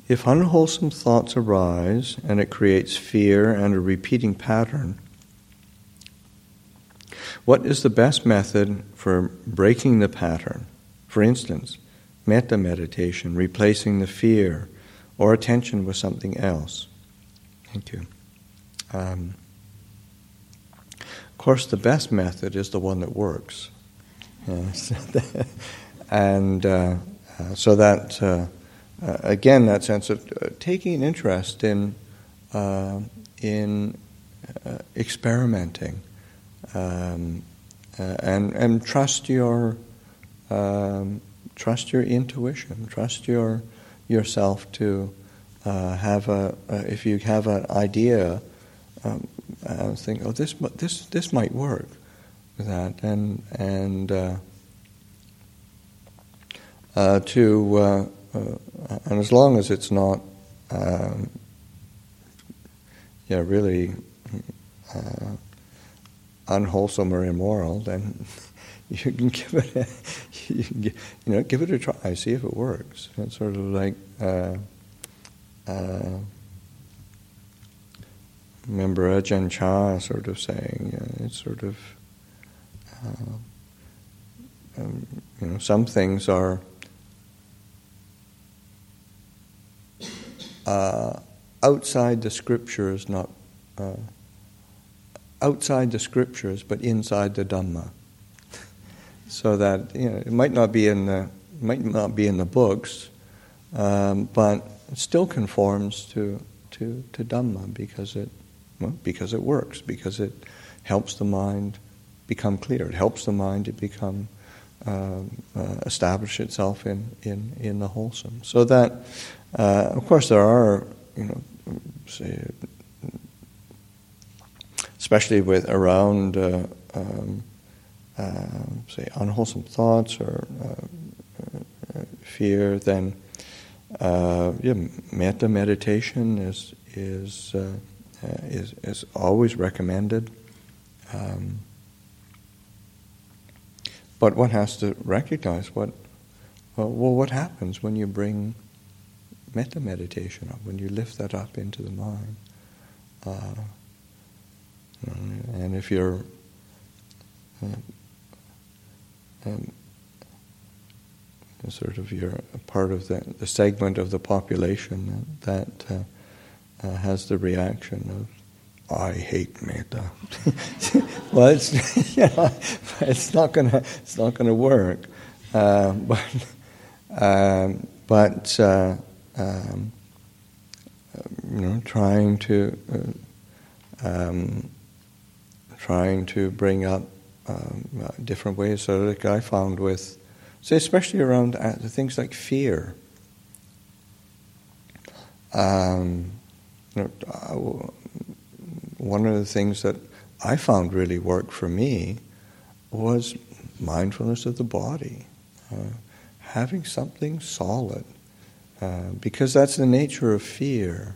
If unwholesome thoughts arise and it creates fear and a repeating pattern, what is the best method for breaking the pattern? For instance, metta meditation, replacing the fear or attention with something else. Thank you. Of course, the best method is the one that works. And so that, again, that sense of taking an interest in experimenting, and trust your intuition, trust yourself to have if you have an idea, think, oh, this might work with that, and as long as it's not really unwholesome or immoral, then you can give it a try, see if it works. It's sort of like remember Ajahn Chah sort of saying, it's sort of some things are outside the scriptures, not outside the scriptures, but inside the Dhamma. So that it might not be in the books, but it still conforms to Dhamma because it works, because it helps the mind become clear. It helps the mind to become establish itself in the wholesome. So that, of course, there are say, especially with around say unwholesome thoughts or fear, then metta meditation is always recommended. But one has to recognize what happens when you bring metta meditation up, when you lift that up into the mind. And if you're you're a part of the segment of the population that has the reaction of, I hate metta. Well, it's not gonna work. Trying to bring up different ways. So, like I found with, say, especially around things like fear. One of the things that I found really worked for me was mindfulness of the body, having something solid, because that's the nature of fear.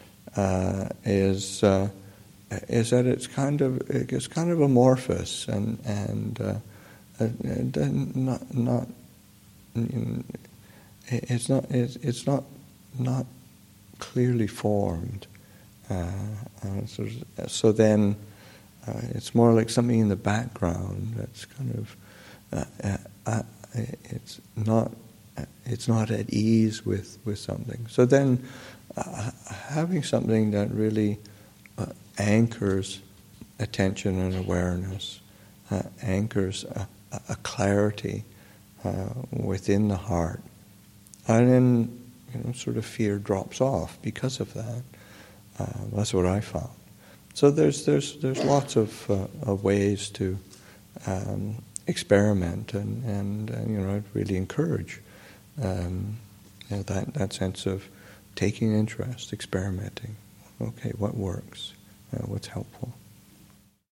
Is that it's kind of amorphous and it's not clearly formed. So then it's more like something in the background that's kind of it's not at ease with something. So then having something that really anchors attention and awareness, anchors a clarity within the heart, and then sort of fear drops off because of that. That's what I found. So there's lots of ways to experiment, and I'd really encourage that sense of taking interest, experimenting. Okay, what works? What's helpful?